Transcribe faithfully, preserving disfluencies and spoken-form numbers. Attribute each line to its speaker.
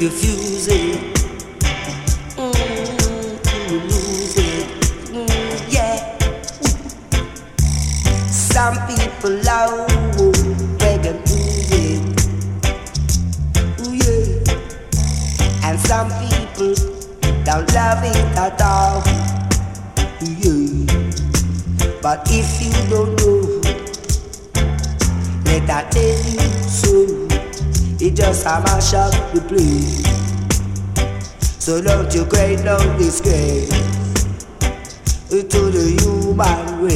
Speaker 1: confuse it. Mm, you lose it. Mm, yeah. Some people love reggae music. Ooh, yeah. And some people don't love it at all. Ooh, yeah. But if you don't know, let I tell you so. It just a mash up the place. So don't you create no disgrace to the human race.